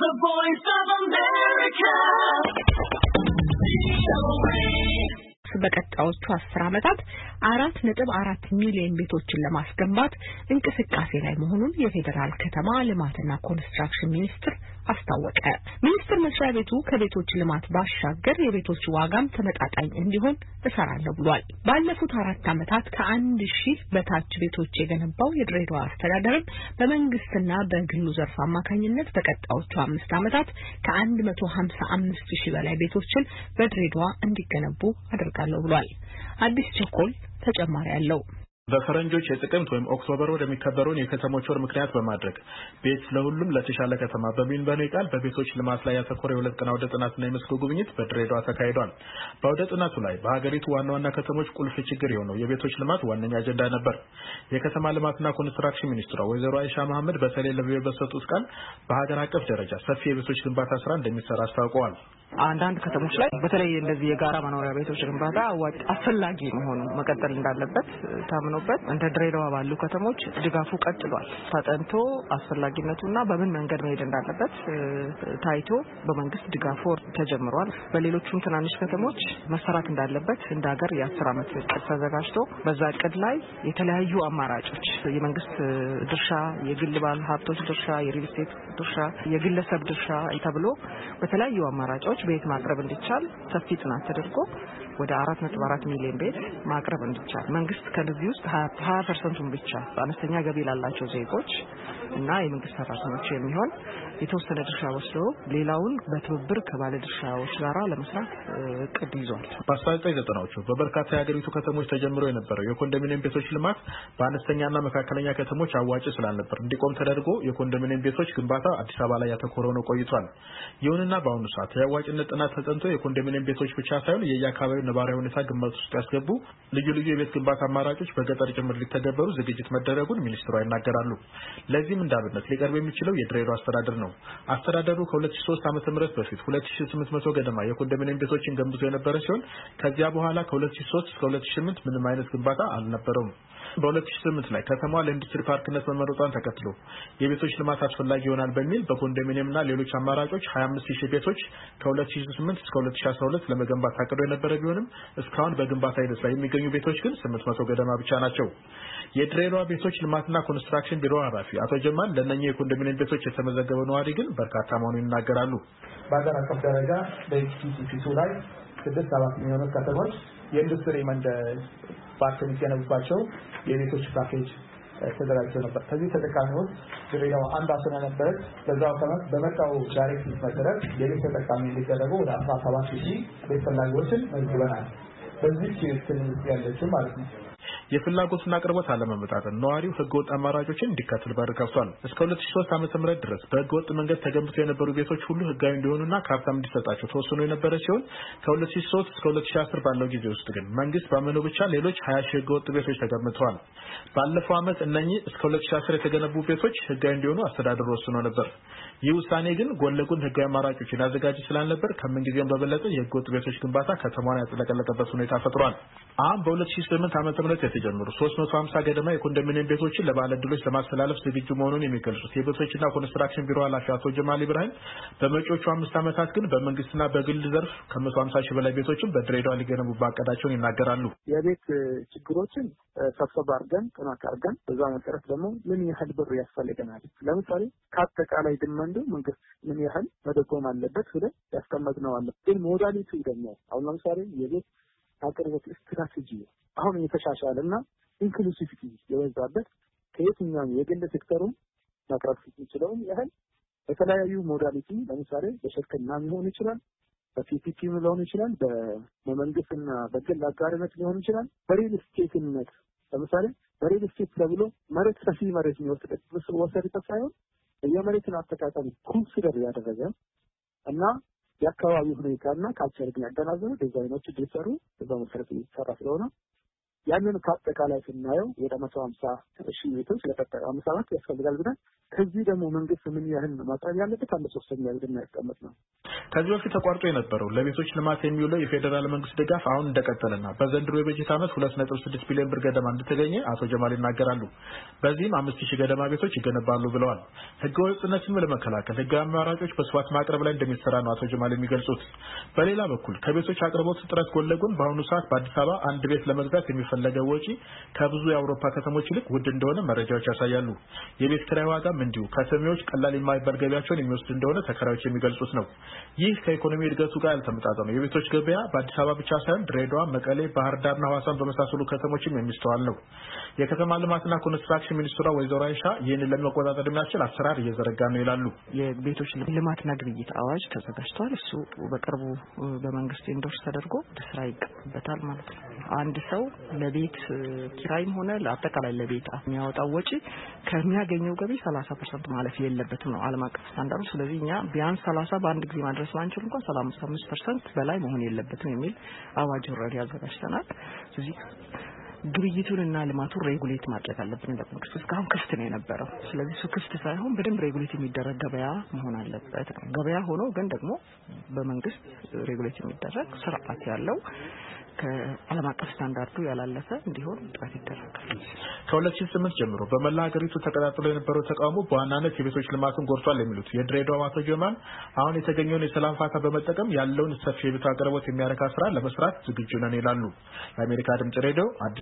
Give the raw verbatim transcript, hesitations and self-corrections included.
The Voice of America. በቀጣዮቹ አስር ዓመታት አራት ነጥብ አራት ሚሊዮን ቤቶችን ለማስገንባት እንቅስቃሴ ላይ መሆኑን የፌደራል ከተማ ልማትና ኮንስትራክሽን ሚኒስቴር አስታወቀ። ሚኒስቴር መስሪያ ቤቱ ከቤቶች ልማት ባሻገር የቤቶች ዋጋም ተመጣጣኝ እንዲሆን እሰራለሁ ብሏል። ባለፉት አራት ዓመታት ከአንድ ሺህ በታች ቤቶች የገነባው የድሬዳዋ አስተዳደር በመንግስትና በግሉ ዘርፍ አማካኝነት በቀጣዮቹ አምስት ዓመታት ከአንድ መቶ ሃምሳ አምስት ሺህ በላይ ቤቶችን በድሬዳዋ እንዲገነቡ አድርጋለሁ ብሏል። አዲስ ቸኮል ተጨማሪ ያለው በፈረንጆች የጥቅምት ወይም ኦክቶበር ወር የሚከበረውን የከተሞች ወር ምክንያት በማድረግ ቤት ለሁሉም ለተሻለ ከተማ በሚል መሪ ቃል በቤቶች ልማት ላይ ያተኮረ የሁለት ቀን አውደ ጥናትና የመስክ ጉብኝት በድሬዳዋ ተካሂዷል። በአውደ ጥናቱ ላይ በሀገሪቱ ዋና ዋና ከተሞች ቁልፍ ችግር የሆነው የቤቶች ልማት ዋነኛ አጀንዳ ነበር። የከተማ ልማትና ኮንስትራክሽን ሚኒስትሯ ወይዘሮ አይሻ መሐመድ በተለይ ለቪኦኤ በሰጡት ቃል በሀገር አቀፍ ደረጃ ሰፊ የቤቶች ግንባታ ስራ እንደሚሰራ አስታውቀዋል። አንዳንድ ከተሞች ላይ በተለይ እንደዚህ የጋራ መኖሪያ ቤቶች ግንባታ አዋጭ አስፈላጊ መሆኑ መቀጠል እንዳለበት ታምኖበት እንደ ድሬዳዋ ባሉ ከተሞች ድጋፉ ቀጥሏል። ተጠንቶ አስፈላጊነቱና በምን መንገድ መሄድ እንዳለበት ታይቶ በመንግስት ድጋፉ ተጀምሯል። በሌሎችም ትናንሽ ከተሞች መሰራት እንዳለበት እንደ ሀገር የአስር ዓመት እቅድ ተዘጋጅቶ በዛ እቅድ ላይ የተለያዩ አማራጮች የመንግስት ድርሻ፣ የግል ባለ ሀብቶች ድርሻ፣ የሪል ስቴት ድርሻ፣ የግለሰብ ድርሻ ተብሎ በተለያዩ አማራጮች ቤት ማቅረብ እንዲቻል ሰፊ ጥናት ተደርጎ ወደ አራት ነጥብ አራት ሚሊዮን ቤት ማቅረብ እንዲቻል መንግስት ከዚህ ውስጥ ሀያ ፐርሰንት ብቻ በአነስተኛ ገቢ ላላቸው ዜጎች እና የመንግስት ሰራተኞች የሚሆን የተወሰነ ድርሻ ወስዶ ሌላውን በትብብር ከባለ ድርሻዎች ጋር ለመስራት እቅድ ይዟል። በ1990ዎቹ በበርካታ የሀገሪቱ ከተሞች ተጀምሮ የነበረው የኮንዶሚኒየም ቤቶች ልማት በአነስተኛና መካከለኛ ከተሞች አዋጭ ስላልነበር እንዲቆም ተደርጎ የኮንዶሚኒየም ቤቶች ግንባታ አዲስ አበባ ላይ ያተኮረ ሆኖ ቆይቷል። ይሁንና በአሁኑ ሰዓት የአዋጭነት ጥናት ተጠንቶ የኮንዶሚኒየም ቤቶች ብቻ ሳይሆን የየአካባቢው ነባራዊ ሁኔታ ግምት ውስጥ ያስገቡ ልዩ ልዩ የቤት ግንባታ አማራጮች በገጠር ጭምር ሊተገበሩ ዝግጅት መደረጉን ሚኒስትሩ ይናገራሉ። ለዚህም እንዳብነት ሊቀርብ የሚችለው የድሬዳዋ አስተዳደር ነው። አስተዳደሩ ከሁለት ሺህ ሶስት ዓመተ ምህረት በፊት ሁለት ሺህ ስምንት መቶ ገደማ የኮንዶሚኒየም ቤቶችን ገንብቶ የነበረ ሲሆን ከዚያ በኋላ ከሁለት ሺህ ሶስት እስከ ሁለት ሺህ ስምንት ምንም አይነት ግንባታ አልነበረውም። በሁለት ሺህ ስምንት ላይ ከተማዋ ለኢንዱስትሪ ፓርክነት መመረጧን ተከትሎ የቤቶች ልማት አስፈላጊ ይሆናል በሚል በኮንዶሚኒየምና ሌሎች አማራጮች ሀያ አምስት ሺህ ቤቶች ከሁለት ሺህ ስምንት እስከ ሁለት ሺህ አስራ ሁለት ለመገንባት ታቅዶ የነበረ ቢሆንም እስካሁን በግንባታ ሂደት ላይ የሚገኙ ቤቶች ግን ስምንት መቶ ገደማ ብቻ ናቸው። የድሬዳዋ ቤቶች ልማትና ኮንስትራክሽን ቢሮ ኃላፊ አቶ ጀማል ለነኚህ የኮንዶሚኒየም ቤቶች የተመዘገበው ነዋሪ ግን በርካታ መሆኑን ይናገራሉ። በአገር አቀፍ ደረጃ በኢቲሲፒሱ ላይ ስድስት ሰባት የሚሆኑ ከተሞች የኢንዱስትሪ መንደር ፓርክ የሚገነቡባቸው የቤቶች ፓኬጅ ተደራጅቶ ነበር። ከዚህ ተጠቃሚዎች ድሬዳዋ አንዷ ስለነበረች በዛው ከመት በመጣው ዳይሬክቲቭ መሰረት የቤት ተጠቃሚ እንዲደረጉ ወደ አስራ ሰባት ሺህ ቤት ፈላጊዎችን መዝግበናል። በዚህ ክልል ያለችው ማለት ነው። የፍላጎትና አቅርቦት አለመመጣጠን ነዋሪው ህገወጥ አማራጮችን እንዲከተል በር ከፍቷል። እስከ ሁለት ሺህ ሶስት ዓመተ ምህረት ድረስ በህገወጥ መንገድ ተገንብተው የነበሩ ቤቶች ሁሉ ህጋዊ እንዲሆኑና ካርታም እንዲሰጣቸው ተወስኖ የነበረ ሲሆን ከሁለት ሺህ ሶስት እስከ ሁለት ሺህ አስር ባለው ጊዜ ውስጥ ግን መንግስት ባመነው ብቻ ሌሎች ሀያ ሺህ ህገወጥ ቤቶች ተገንብተዋል። ባለፈው ዓመት እነኚህ እስከ ሁለት ሺህ አስር የተገነቡ ቤቶች ህጋዊ እንዲሆኑ አስተዳደሩ ወስኖ ነበር። ይህ ውሳኔ ግን ጎን ለጎን ህጋዊ አማራጮችን ያዘጋጅ ስላልነበር ከምንጊዜም በበለጠ የህገወጥ ቤቶች ግንባታ ከተማዋን ያጥለቀለቀበት ሁኔታ ፈጥሯል። አሁን በሁለት ሺህ ስምንት ዓመተ ምህረት የተጀመሩ ሶስት መቶ ሃምሳ ገደማ የኮንዶሚኒየም ቤቶችን ለባለ ዕድሎች ለማስተላለፍ ዝግጁ መሆኑን የሚገልጹት የቤቶችና ኮንስትራክሽን ቢሮ ኃላፊ አቶ ጀማል ኢብራሂም በመጪዎቹ አምስት ዓመታት ግን በመንግስትና በግል ዘርፍ ከመቶ ሃምሳ ሺህ በላይ ቤቶችን በድሬዳዋ ሊገነቡ ባቀዳቸውን ይናገራሉ። የቤት ችግሮችን ሰብሰብ አድርገን ጥናት አድርገን በዛ መሰረት ደግሞ ምን ያህል ብር ያስፈልገናል፣ ለምሳሌ ከአጠቃላይ ድመንዱ መንግስት ምን ያህል መደጎም አለበት ብለን ያስቀመጥነው አለ። ግን ሞዳሊቲው ደግሞ አሁን ለምሳሌ የቤት አቅርቦት ስትራቴጂ አሁን የተሻሻለና ኢንክሉሲቪቲ የበዛበት ከየትኛው የግል ሴክተሩ ማቅረብ የሚችለውን ያህል በተለያዩ ሞዳሊቲ ለምሳሌ በሽርክና ሊሆን ይችላል፣ በፒፒፒ ሊሆን ይችላል፣ በመንግስትና በግል አጋርነት ሊሆን ይችላል፣ በሪል ስቴትነት ለምሳሌ በሪል ስቴት ተብሎ መሬት ሰፊ መሬት የሚወስድ ወሰድበት ሳይሆን የመሬትን አጠቃቀም ኮንሲደር ያደረገ እና የአካባቢው ሁኔታና ካልቸር ያገናዘበ ዲዛይኖች እንዲሰሩ በዛ መሰረት እየተሰራ ስለሆነ ያንን ከአጠቃላይ ስናየው ወደ መቶ ሀምሳ ሺህ ቤቶች ለቀጣዩ አምስት ዓመት ያስፈልጋል ብለን ከዚህ ደግሞ መንግስት ምን ያህል ማቅረብ ያለበት አንድ ሶስተኛ ብለን ያስቀምጥ ነው። ከዚህ በፊት ተቋርጦ የነበረው ለቤቶች ልማት የሚውለው የፌዴራል መንግስት ድጋፍ አሁን እንደቀጠለና በዘንድሮ የበጀት ዓመት ሁለት ነጥብ ስድስት ቢሊዮን ብር ገደማ እንደተገኘ አቶ ጀማል ይናገራሉ። በዚህም አምስት ሺህ ገደማ ቤቶች ይገነባሉ ብለዋል። ህገወጥነትን ለመከላከል ህጋዊ አማራጮች በስፋት ማቅረብ ላይ እንደሚሰራ ነው አቶ ጀማል የሚገልጹት። በሌላ በኩል ከቤቶች አቅርቦት እጥረት ጎን ለጎን በአሁኑ ሰዓት በአዲስ አበባ አንድ ቤት ለመግዛት የሚፈለገው ወጪ ከብዙ የአውሮፓ ከተሞች ይልቅ ውድ እንደሆነ መረጃዎች ያሳያሉ። የቤት ኪራይ ዋጋም እንዲሁ ከተሜዎች ቀላል የማይባል ገቢያቸውን የሚወስድ እንደሆነ ተከራዮች የሚገልጹት ነው። ይህ ከኢኮኖሚ እድገቱ ጋር ያልተመጣጠነ ነው። የቤቶች ገበያ በአዲስ አበባ ብቻ ሳይሆን ድሬዳዋ፣ መቀሌ፣ ባህር ዳርና ሐዋሳን በመሳሰሉ ከተሞችም የሚስተዋል ነው። የከተማ ልማትና ኮንስትራክሽን ሚኒስትሯ ወይዘሮ አይሻ ይህንን ለመቆጣጠር የሚያስችል አሰራር እየዘረጋ ነው ይላሉ። የቤቶች ልማትና ግብይት አዋጅ ተዘጋጅቷል። እሱ በቅርቡ በመንግስት ኢንዶርስ ተደርጎ ስራ ይቀጥልበታል ማለት ነው። አንድ ሰው ለቤት ኪራይም ሆነ ለአጠቃላይ ለቤት የሚያወጣው ወጪ ከሚያገኘው ገቢ ሰላሳ ፐርሰንት ማለፍ የለበትም ነው ዓለም አቀፍ ስታንዳርዱ። ስለዚህ እኛ ቢያንስ ሰላሳ በአንድ ጊዜ ማድረስ ባንችል እንኳን ሰላሳ አምስት ፐርሰንት በላይ መሆን የለበትም የሚል አዋጅ ኦልሬዲ አዘጋጅተናል። ስለዚህ ግብይቱንና ልማቱን ሬጉሌት ማድረግ አለብን እንደምንከስ እስካሁን ክፍት ነው የነበረው። ስለዚህ እሱ ክፍት ሳይሆን በደንብ ሬጉሌት የሚደረግ ገበያ መሆን አለበት ነው። ገበያ ሆኖ ግን ደግሞ በመንግስት ሬጉሌት የሚደረግ ስርዓት ያለው ከዓለም አቀፍ ስታንዳርዱ ያላለፈ እንዲሆን ጥረት ይደረጋል። ከሁለት ሺህ ስምንት ጀምሮ በመላ ሀገሪቱ ተቀጣጥሎ የነበረው ተቃውሞ በዋናነት የቤቶች ልማትን ጎድቷል የሚሉት የድሬዳዋ አቶ ጀማል አሁን የተገኘውን የሰላም ፋታ በመጠቀም ያለውን ሰፊ የቤት አቅርቦት የሚያረካ ስራ ለመስራት ዝግጁ ነን ይላሉ። የአሜሪካ ድምጽ ሬዲዮ